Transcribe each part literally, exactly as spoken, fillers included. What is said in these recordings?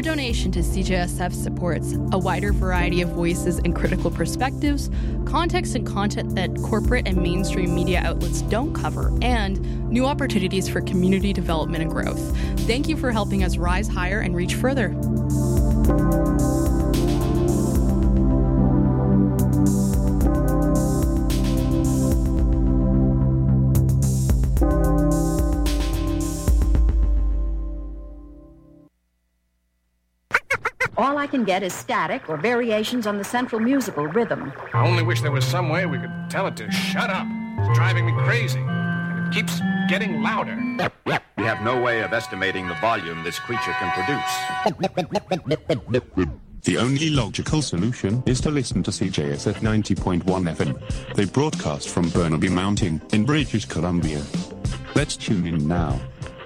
donation to C J S F supports a wider variety of voices and critical perspectives, context and content that corporate and mainstream media outlets don't cover, and new opportunities for community development and growth. Thank you for helping us rise higher and reach further. All I can get is static or variations on the central musical rhythm. I only wish there was some way we could tell it to shut up. It's driving me crazy, and it keeps getting louder. We have no way of estimating the volume this creature can produce. The only logical solution is to listen to C J S F ninety point one F M. They broadcast from Burnaby Mountain in British Columbia. Let's tune in now.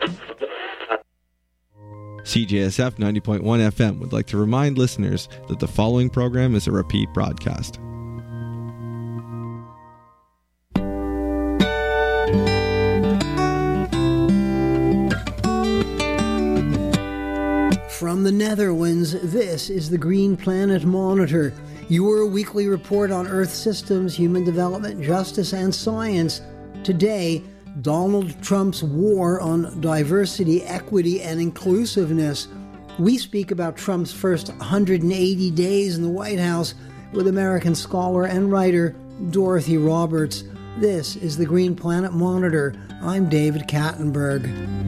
C J S F ninety point one F M would like to remind listeners that the following program is a repeat broadcast. From the Netherlands, this is the Green Planet Monitor, your weekly report on Earth systems, human development, justice, and science. Today, Donald Trump's war on diversity, equity, and inclusiveness. We speak about Trump's first one hundred eighty days in the White House with American scholar and writer Dorothy Roberts. This is the Green Planet Monitor. I'm David Kattenberg.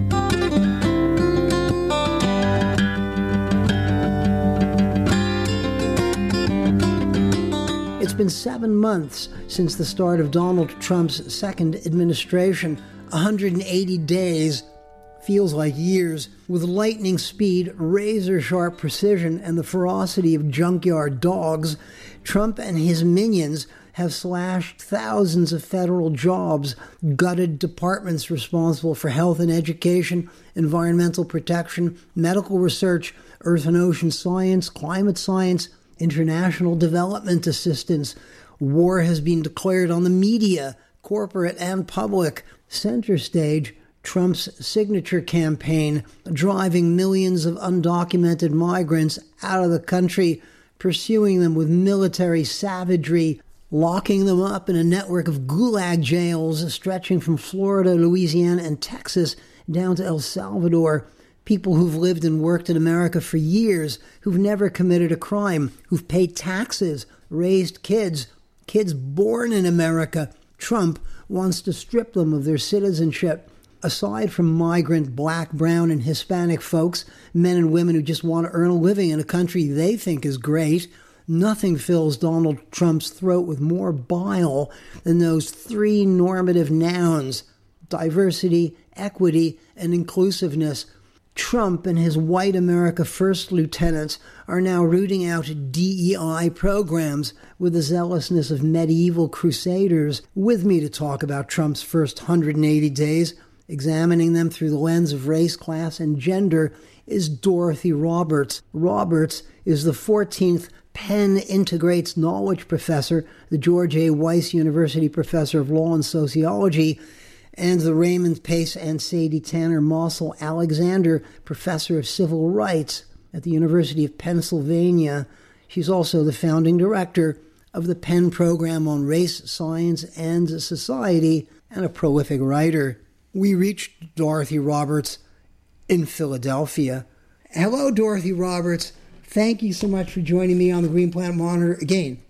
It's been seven months since the start of Donald Trump's second administration. one hundred eighty days feels like years. With lightning speed, razor-sharp precision, and the ferocity of junkyard dogs, Trump and his minions have slashed thousands of federal jobs, gutted departments responsible for health and education, environmental protection, medical research, earth and ocean science, climate science, international development assistance. War has been declared on the media, corporate and public. Center stage, Trump's signature campaign, driving millions of undocumented migrants out of the country, pursuing them with military savagery, locking them up in a network of gulag jails stretching from Florida, Louisiana, and Texas down to El Salvador. People who've lived and worked in America for years, who've never committed a crime, who've paid taxes, raised kids, kids born in America. Trump wants to strip them of their citizenship. Aside from migrant, black, brown, and Hispanic folks, men and women who just want to earn a living in a country they think is great, nothing fills Donald Trump's throat with more bile than those three normative nouns: diversity, equity, and inclusiveness. Trump and his white America First lieutenants are now rooting out D E I programs with the zealousness of medieval crusaders. With me to talk about Trump's first one hundred eighty days, examining them through the lens of race, class, and gender, is Dorothy Roberts. Roberts is the fourteenth Penn Integrates Knowledge Professor, the George A. Weiss University Professor of Law and Sociology, and the Raymond Pace and Sadie Tanner Mossel Alexander Professor of Civil Rights at the University of Pennsylvania. She's also the founding director of the Penn Program on Race, Science, and Society, and a prolific writer. We reached Dorothy Roberts in Philadelphia. Hello, Dorothy Roberts. Thank you so much for joining me on the Green Planet Monitor again.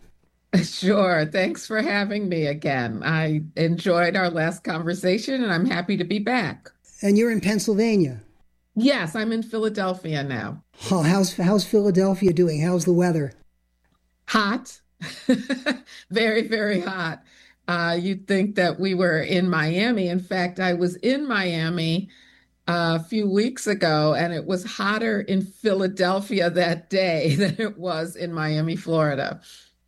Sure. Thanks for having me again. I enjoyed our last conversation, and I'm happy to be back. And you're in Pennsylvania? Yes, I'm in Philadelphia now. Oh, how's, how's Philadelphia doing? How's the weather? Hot. Very, very hot. Uh, you'd think that we were in Miami. In fact, I was in Miami uh, a few weeks ago, and it was hotter in Philadelphia that day than it was in Miami, Florida.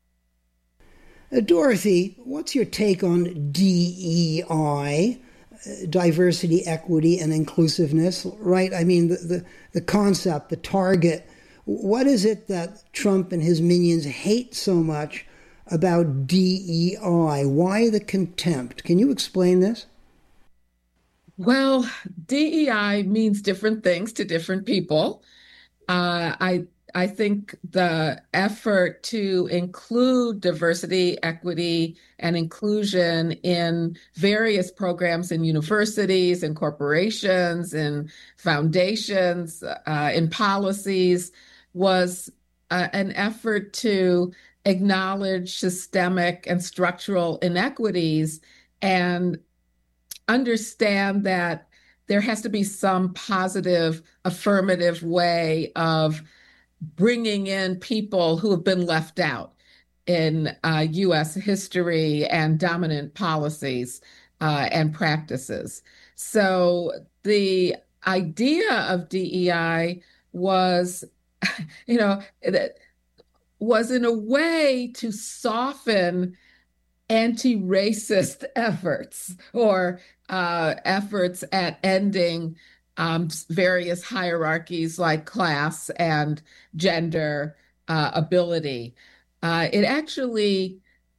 Uh, Dorothy, what's your take on D E I, uh, diversity, equity, and inclusiveness, right? I mean, the, the, the concept, the target. What is it that Trump and his minions hate so much about D E I? Why the contempt? Can you explain this? Well, D E I means different things to different people. Uh, I I think the effort to include diversity, equity, and inclusion in various programs in universities and corporations and foundations, uh, in policies, was uh, an effort to acknowledge systemic and structural inequities and understand that there has to be some positive, affirmative way of bringing in people who have been left out in uh, U S history and dominant policies uh, and practices. So the idea of D E I was, you know, that was in a way to soften anti-racist efforts or uh, efforts at ending um, various hierarchies like class and gender uh, ability. Uh, it actually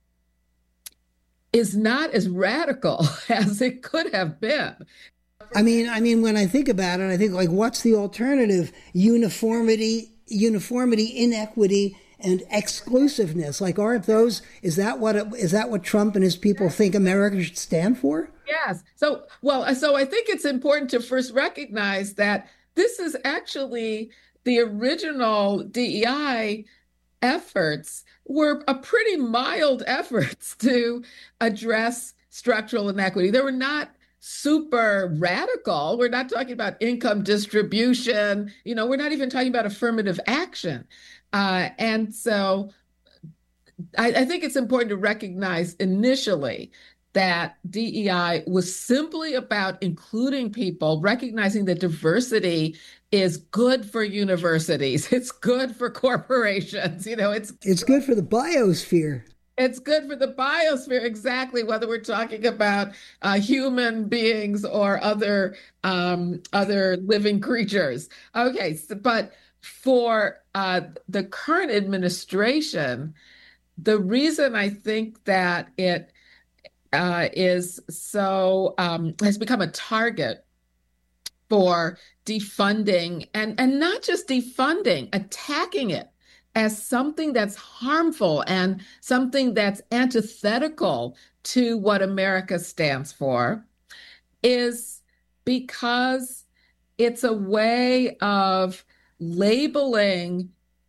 is not as radical as it could have been. I mean, I mean, when I think about it, I think, like, what's the alternative? Uniformity, uniformity, inequity, and exclusiveness. Like, aren't those, is that what, it, is that what Trump and his people think America should stand for? Yes. So, well, so I think it's important to first recognize that this is actually the original D E I efforts were a pretty mild efforts to address structural inequity. They were not super radical. We're not talking about income distribution. You know, we're not even talking about affirmative action. Uh, and so I, I think it's important to recognize initially that D E I was simply about including people, recognizing that diversity is good for universities. It's good for corporations. You know, it's it's good for the biosphere. It's good for the biosphere, exactly, whether we're talking about uh, human beings or other um, other living creatures. Okay, so, but for uh, the current administration, the reason I think that it uh, is so um, has become a target for defunding and and not just defunding, attacking it as something that's harmful and something that's antithetical to what America stands for, is because it's a way of labeling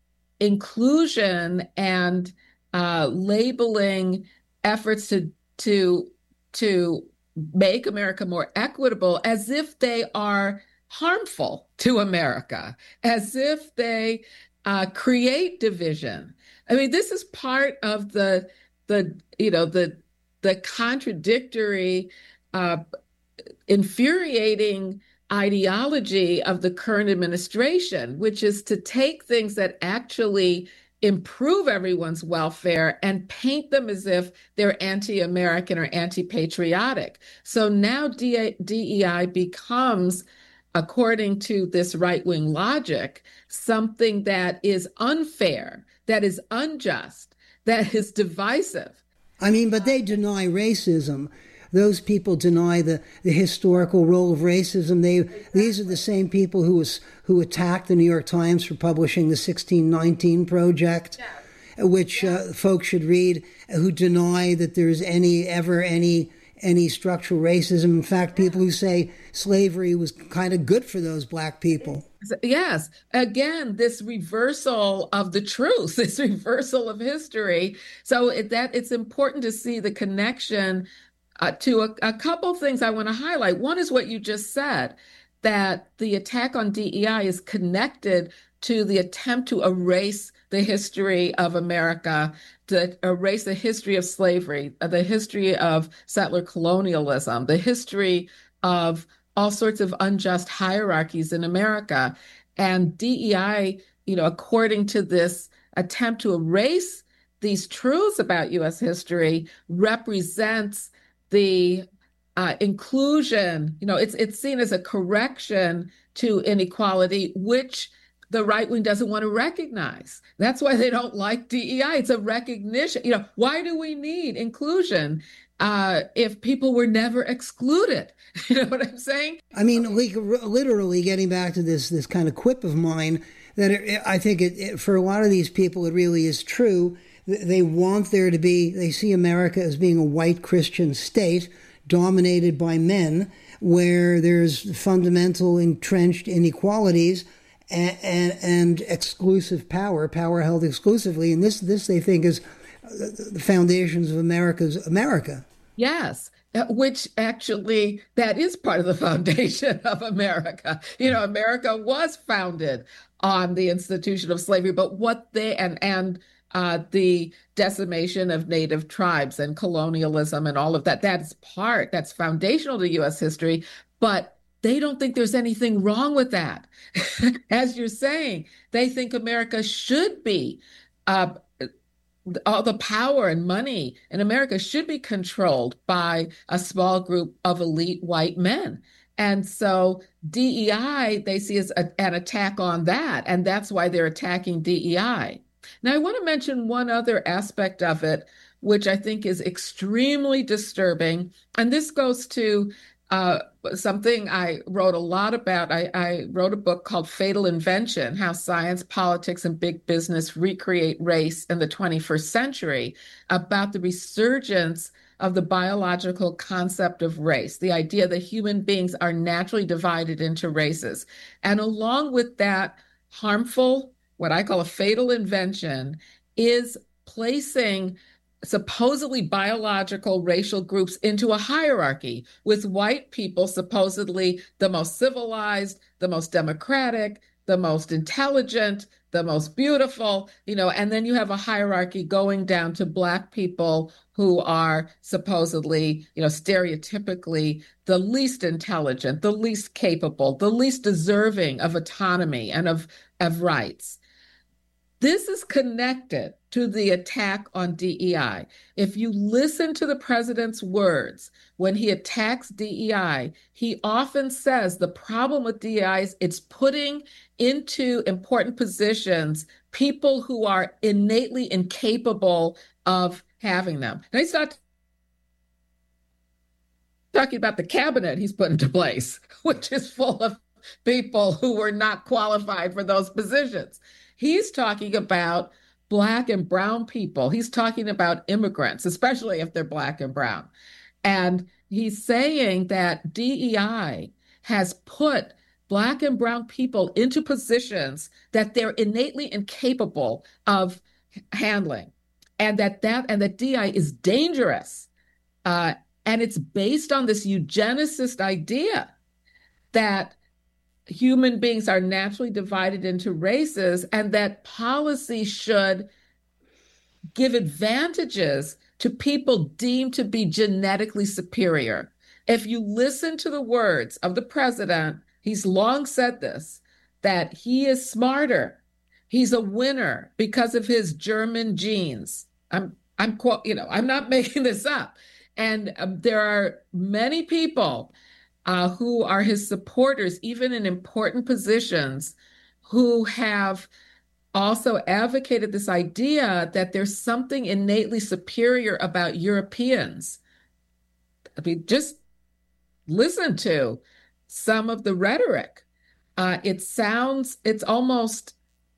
inclusion and uh, labeling efforts to to to make America more equitable as if they are harmful to America, as if they uh, create division. I mean, this is part of the the you know the the contradictory, uh, infuriating ideology of the current administration, which is to take things that actually improve everyone's welfare and paint them as if they're anti-American or anti-patriotic. So now D E I becomes, according to this right-wing logic, something that is unfair, that is unjust, that is divisive. I mean, but they deny racism. Those people deny the, the historical role of racism. They these are the same people who was who attacked the New York Times for publishing the sixteen nineteen Project, yeah. which yeah. Uh, folks should read, who deny that there's any ever any any structural racism. In fact, people who say slavery was kind of good for those black people. Yes. Again, this reversal of the truth, this reversal of history. So it, that it's important to see the connection Uh, to a, a couple things I want to highlight. One is what you just said, that the attack on D E I is connected to the attempt to erase the history of America, to erase the history of slavery, the history of settler colonialism, the history of all sorts of unjust hierarchies in America. And D E I, you know, according to this attempt to erase these truths about U S history, represents the uh, inclusion, you know, it's it's seen as a correction to inequality, which the right wing doesn't want to recognize. That's why they don't like D E I. It's a recognition. You know, why do we need inclusion uh, if people were never excluded? You know what I'm saying? I mean, like, literally getting back to this this kind of quip of mine, that it, I think it, it, for a lot of these people, it really is true. They want there to be, they see America as being a white Christian state dominated by men, where there's fundamental entrenched inequalities and, and, and exclusive power, power held exclusively. And this, this they think is the foundations of America's America. Yes, which actually, that is part of the foundation of America. You know, America was founded on the institution of slavery, but what they, and, and uh, the decimation of native tribes and colonialism and all of that, that's part, that's foundational to U S history, but they don't think there's anything wrong with that. As you're saying, they think America should be, uh, all the power and money in America should be controlled by a small group of elite white men. And so D E I, they see as a, an attack on that, and that's why they're attacking D E I. Now, I want to mention one other aspect of it, which I think is extremely disturbing, and this goes to uh, something I wrote a lot about. I, I wrote a book called Fatal Invention: How Science, Politics, and Big Business Recreate Race in the twenty-first Century, about the resurgence of the biological concept of race, the idea that human beings are naturally divided into races. And along with that harmful, what I call a fatal invention, is placing supposedly biological racial groups into a hierarchy, with white people supposedly the most civilized, the most democratic, the most intelligent, the most beautiful, you know, and then you have a hierarchy going down to Black people who are supposedly, you know, stereotypically the least intelligent, the least capable, the least deserving of autonomy and of, of rights. This is connected to the attack on D E I. If you listen to the president's words, when he attacks D E I, he often says the problem with D E I is it's putting into important positions people who are innately incapable of having them. Now, he's not talking about the cabinet he's put into place, which is full of people who were not qualified for those positions. He's talking about Black and brown people. He's talking about immigrants, especially if they're Black and brown. And he's saying that D E I has put Black and brown people into positions that they're innately incapable of handling, and that that and that D E I is dangerous. Uh, and it's based on this eugenicist idea that human beings are naturally divided into races, and that policy should give advantages to people deemed to be genetically superior. If you listen to the words of the president, he's long said this, that he is smarter, he's a winner because of his German genes. I'm, I'm, you know, I'm not making this up. And um, there are many people Uh, who are his supporters, even in important positions, who have also advocated this idea that there's something innately superior about Europeans. I mean, just listen to some of the rhetoric. Uh, it sounds, it's almost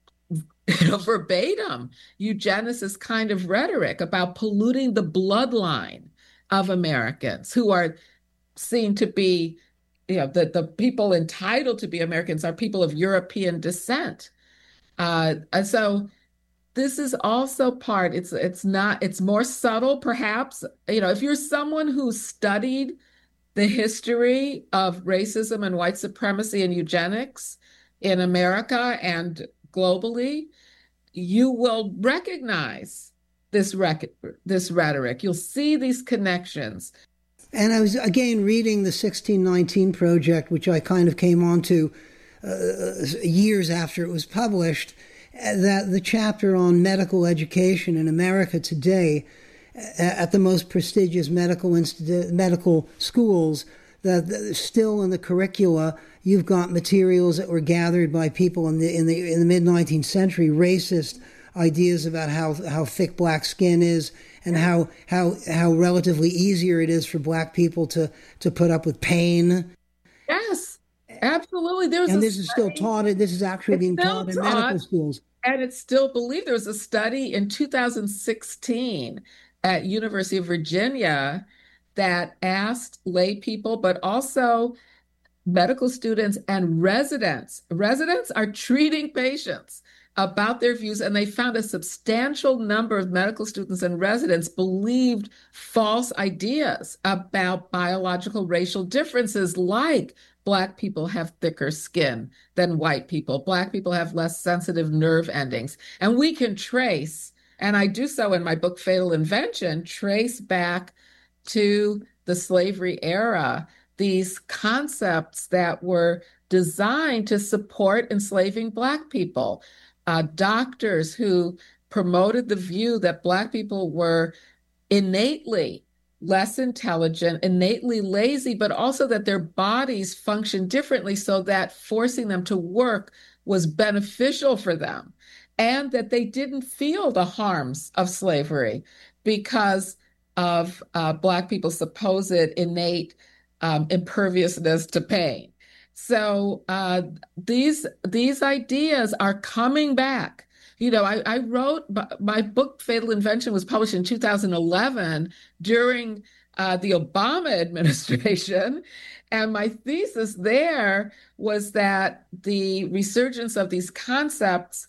you know, verbatim eugenicist kind of rhetoric about polluting the bloodline of Americans who are seen to be, you know, the, the people entitled to be Americans are people of European descent. Uh, and so this is also part, it's it's not, it's more subtle, perhaps. You know, if you're someone who studied the history of racism and white supremacy and eugenics in America and globally, you will recognize this rec- this rhetoric. You'll see these connections. And I was, again, reading the sixteen nineteen Project, which I kind of came onto uh, years after it was published, that the chapter on medical education in America today at the most prestigious medical institu- medical schools, that still in the curricula, you've got materials that were gathered by people in the in the in the mid nineteenth century, racist ideas about how how thick Black skin is, and how how how relatively easier it is for Black people to to put up with pain. Yes. Absolutely. There's and a this is still study. taught. This is actually It's being still taught in medical taught, schools. and it's still believed. There was a study in two thousand sixteen at University of Virginia that asked lay people, but also medical students and residents. Residents are treating patients about their views, and they found a substantial number of medical students and residents believed false ideas about biological racial differences, like Black people have thicker skin than white people. Black people have less sensitive nerve endings. And we can trace, and I do so in my book, Fatal Invention, trace back to the slavery era, these concepts that were designed to support enslaving Black people. Uh, doctors who promoted the view that Black people were innately less intelligent, innately lazy, but also that their bodies function differently, so that forcing them to work was beneficial for them, and that they didn't feel the harms of slavery because of uh, Black people's supposed innate um, imperviousness to pain. So uh, these these ideas are coming back. You know, I, I wrote my book, Fatal Invention, was published in two thousand eleven during uh, the Obama administration. And my thesis there was that the resurgence of these concepts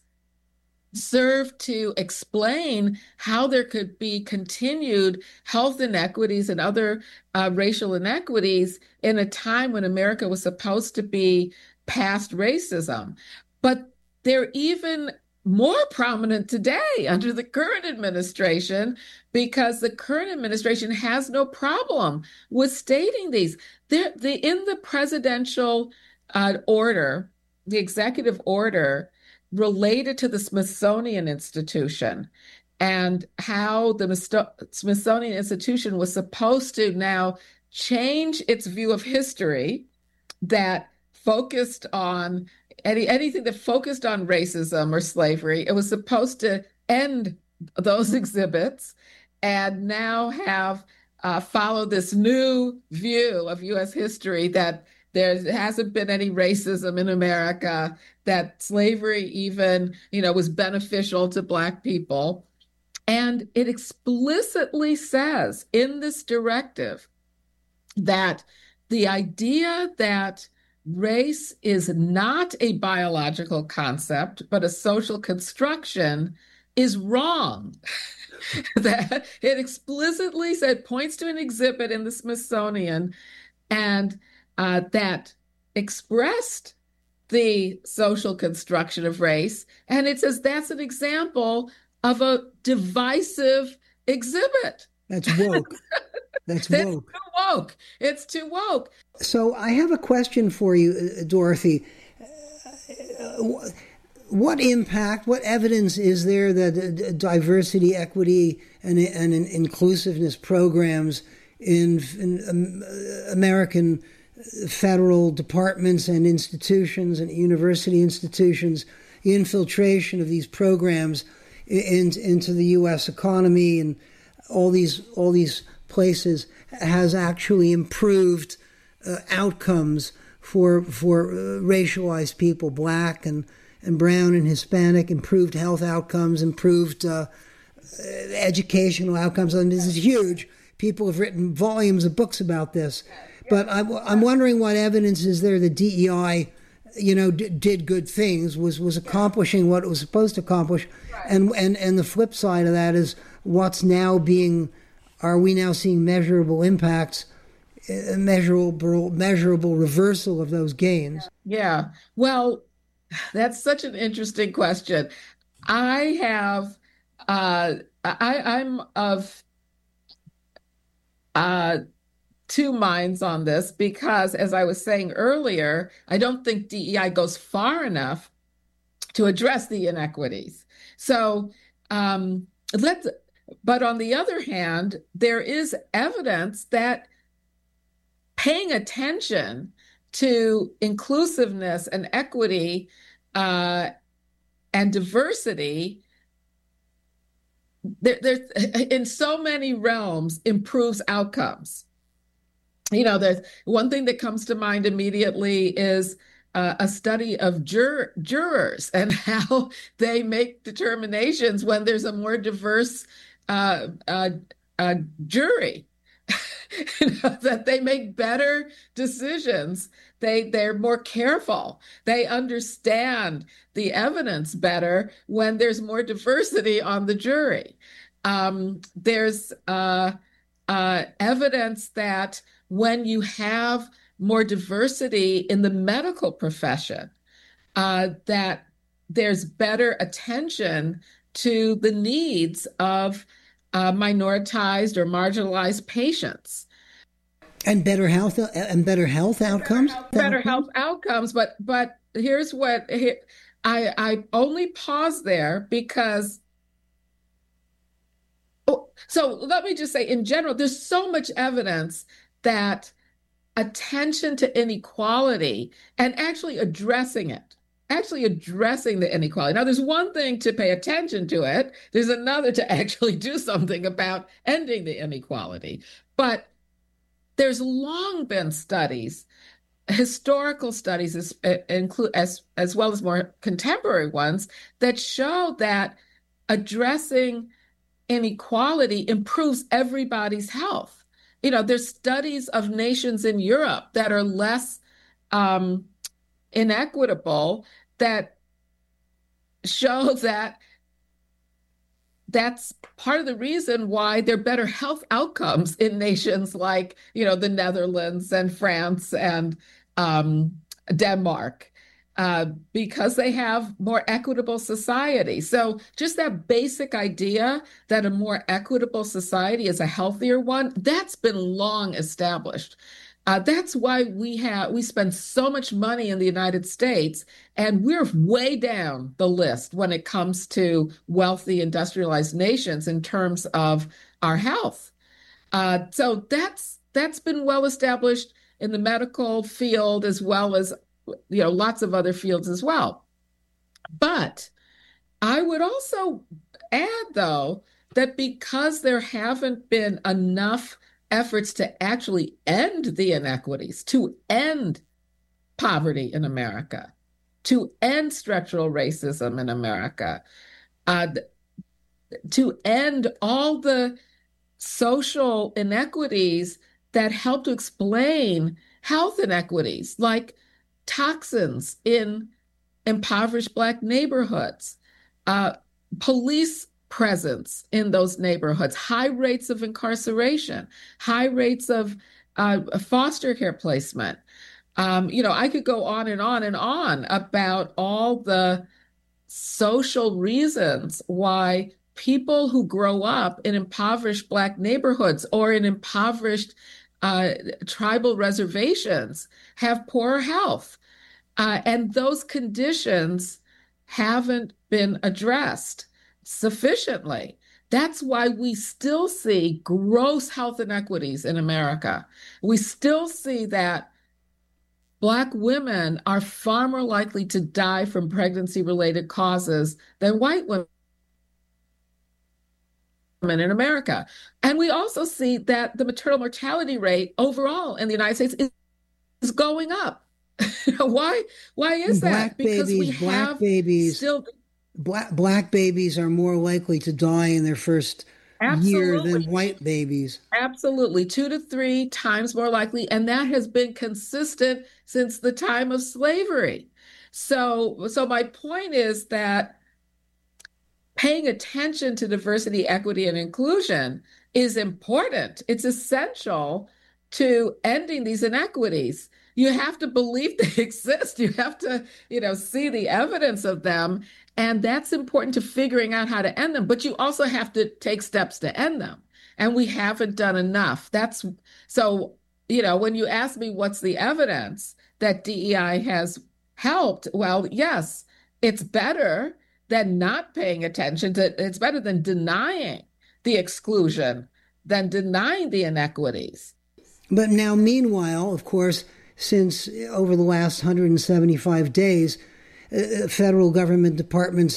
served to explain how there could be continued health inequities and other uh, racial inequities in a time when America was supposed to be past racism. But they're even more prominent today under the current administration, because the current administration has no problem with stating these. They're, they, in the presidential uh, order, the executive order, related to the Smithsonian Institution and how the Smithsonian Institution was supposed to now change its view of history that focused on any, anything that focused on racism or slavery. It was supposed to end those exhibits and now have uh, followed this new view of U S history that there hasn't been any racism in America, that slavery even, you know, was beneficial to Black people. And it explicitly says in this directive that the idea that race is not a biological concept, but a social construction is wrong. That it explicitly said, points to an exhibit in the Smithsonian, and Uh, that expressed the social construction of race. And it says that's an example of a divisive exhibit. That's woke. That's That's woke. too woke. It's too woke. So I have a question for you, Dorothy. What impact, what evidence is there that diversity, equity, and, and inclusiveness programs in, in um, American federal departments and institutions and university institutions, infiltration of these programs in, into the U S economy and all these all these places has actually improved uh, outcomes for for uh, racialized people, Black and, and brown and Hispanic, improved health outcomes, improved uh, educational outcomes. I mean, this is huge. People have written volumes of books about this. But I'm, I'm wondering what evidence is there that D E I, you know, d- did good things, was, was accomplishing what it was supposed to accomplish. Right. And, and, and the flip side of that is what's now being, are we now seeing measurable impacts, uh, measurable, measurable reversal of those gains? Yeah. Well, that's such an interesting question. I have, uh, I, I'm of, uh, two minds on this, because as I was saying earlier, I don't think D E I goes far enough to address the inequities. So um, let's, but on the other hand, there is evidence that paying attention to inclusiveness and equity uh, and diversity, there, there, in so many realms, improves outcomes. you know, there's one thing that comes to mind immediately is uh, a study of jur- jurors and how they make determinations when there's a more diverse uh, uh, uh, jury. You know, that they make better decisions. They they're more careful. They understand the evidence better when there's more diversity on the jury. Um, there's uh, uh, evidence that when you have more diversity in the medical profession, uh, that there's better attention to the needs of uh, minoritized or marginalized patients. And better health and better health outcomes. Better, better health outcomes, but but here's what here, I I only pause there because. Oh, so let me just say, in general, there's so much evidence that attention to inequality and actually addressing it, actually addressing the inequality. Now, there's one thing to pay attention to it. There's another to actually do something about ending the inequality. But there's long been studies, historical studies, as, include as as well as more contemporary ones, that show that addressing inequality improves everybody's health. You know, there's studies of nations in Europe that are less um, inequitable that show that that's part of the reason why there are better health outcomes in nations like, you know, the Netherlands and France and um, Denmark, uh, because they have more equitable society. So just that basic idea that a more equitable society is a healthier one, that's been long established. Uh, that's why we have we spend so much money in the United States, and we're way down the list when it comes to wealthy industrialized nations in terms of our health. Uh, so that's that's been well established in the medical field as well as, you know, lots of other fields as well. But I would also add, though, that because there haven't been enough efforts to actually end the inequities, to end poverty in America, to end structural racism in America, uh, to end all the social inequities that help to explain health inequities, like toxins in impoverished Black neighborhoods, uh, police presence in those neighborhoods, high rates of incarceration, high rates of uh, foster care placement. Um, you know, I could go on and on and on about all the social reasons why people who grow up in impoverished Black neighborhoods or in impoverished uh, tribal reservations have poor health. Uh, and those conditions haven't been addressed sufficiently. That's why we still see gross health inequities in America. We still see that Black women are far more likely to die from pregnancy-related causes than white women in America. And we also see that the maternal mortality rate overall in the United States is, is going up. why? Why is Black that? Because babies, we Black have babies. still. Black, black babies are more likely to die in their first Absolutely. year than white babies. Absolutely. Two to three times more likely. And that has been consistent since the time of slavery. So, so my point is that paying attention to diversity, equity, and inclusion is important. It's essential to ending these inequities. You have to believe they exist. You have to, you know, see the evidence of them. And that's important to figuring out how to end them. But you also have to take steps to end them. And we haven't done enough. That's so, you know, when you ask me what's the evidence that D E I has helped, well, yes, it's better than not paying attention to, it's better than denying the exclusion, than denying the inequities. But now, meanwhile, of course, since over the last one hundred seventy-five days, uh, federal government departments have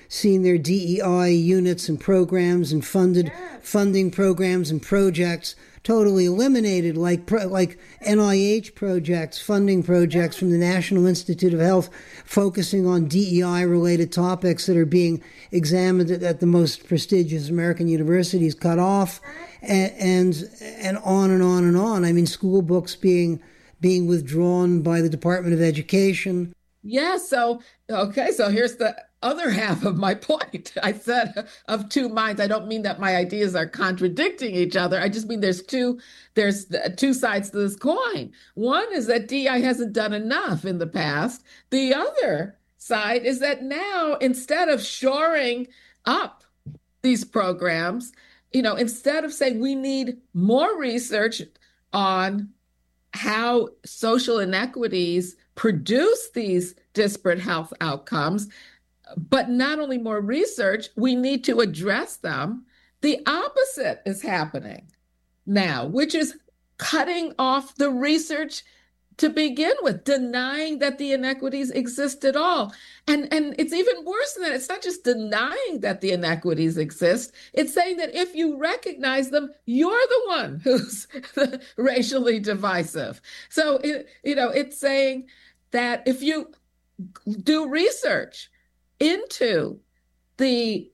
seen their D E I units and programs and funded funding programs and projects totally eliminated, like like N I H projects, funding projects from the National Institute of Health, focusing on D E I-related topics that are being examined at the most prestigious American universities, cut off, and and, and on and on and on. I mean, school books being being withdrawn by the Department of Education. Yeah, so, okay, so here's the other half of my point. I said of two minds. I don't mean that my ideas are contradicting each other. I just mean there's two there's two sides to this coin. One is that D E I hasn't done enough in the past. The other side is that now, instead of shoring up these programs, you know, instead of saying we need more research on how social inequities produce these disparate health outcomes, but not only more research, we need to address them. The opposite is happening now, which is cutting off the research to begin with, denying that the inequities exist at all. And, and it's even worse than that. It's not just denying that the inequities exist. It's saying that if you recognize them, you're the one who's racially divisive. So, it, you know, it's saying that if you do research into the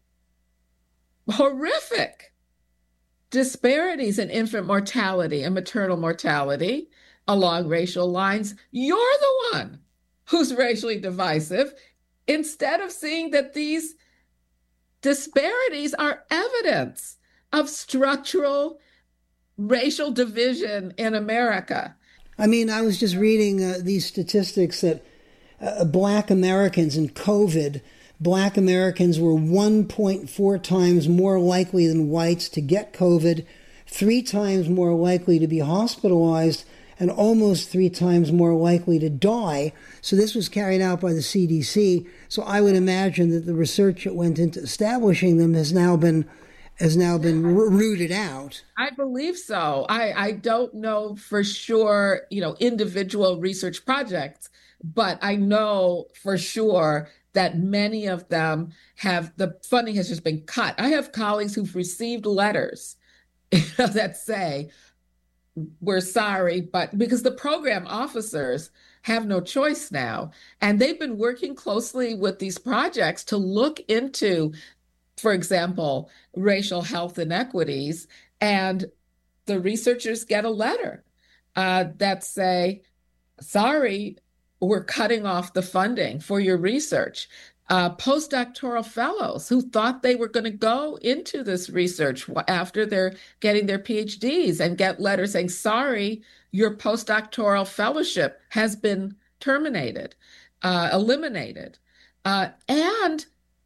horrific disparities in infant mortality and maternal mortality along racial lines, you're the one who's racially divisive, instead of seeing that these disparities are evidence of structural racial division in America. I mean, I was just reading uh, these statistics that uh, Black Americans in COVID, Black Americans were one point four times more likely than whites to get COVID, three times more likely to be hospitalized, and almost three times more likely to die. So this was carried out by the C D C. So I would imagine that the research that went into establishing them has now been has now been r- rooted out. I believe so. I, I don't know for sure, you know, individual research projects, but I know for sure that many of them have, the funding has just been cut. I have colleagues who've received letters you know, that say, we're sorry, but because the program officers have no choice now. And they've been working closely with these projects to look into, for example, racial health inequities. And the researchers get a letter uh, that say, sorry, we're cutting off the funding for your research. Uh, postdoctoral fellows who thought they were going to go into this research after they're getting their P H Ds and get letters saying, sorry, your postdoctoral fellowship has been terminated, uh, eliminated. Uh, and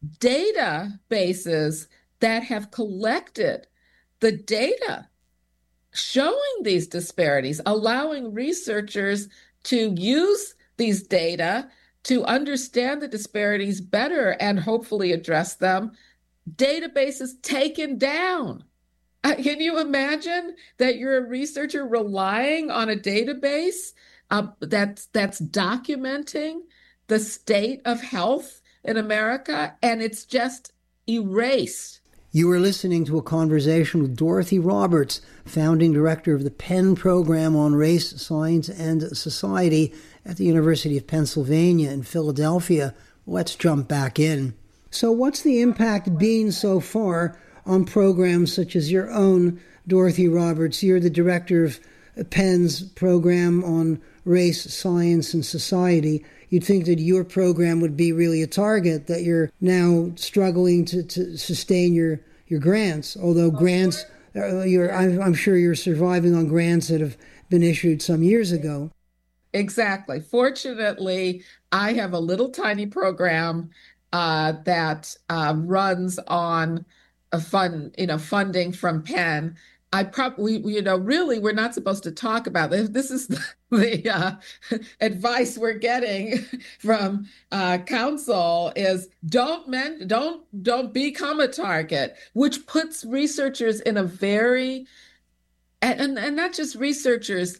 databases that have collected the data showing these disparities, allowing researchers to use these data to understand the disparities better and hopefully address them, databases taken down. Uh, can you imagine that you're a researcher relying on a database uh, that's, that's documenting the state of health in America, and it's just erased? You are listening to a conversation with Dorothy Roberts, founding director of the Penn Program on Race, Science, and Society at the University of Pennsylvania in Philadelphia. Let's jump back in. So what's the impact been so far on programs such as your own, Dorothy Roberts? You're the director of Penn's Program on Race, Science, and Society. You'd think that your program would be really a target, that you're now struggling to, to sustain your, your grants, although grants, uh, you're, I'm, I'm sure you're surviving on grants that have been issued some years ago. Exactly. Fortunately, I have a little tiny program uh, that uh, runs on a fund, you know, funding from Penn. I probably, you know, really, we're not supposed to talk about this. This is the, the uh, advice we're getting from uh, council is don't men, don't don't become a target, which puts researchers in a very, and and not just researchers,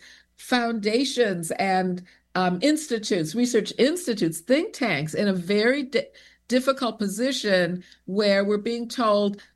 foundations and um, institutes, research institutes, think tanks in a very di- difficult position where we're being told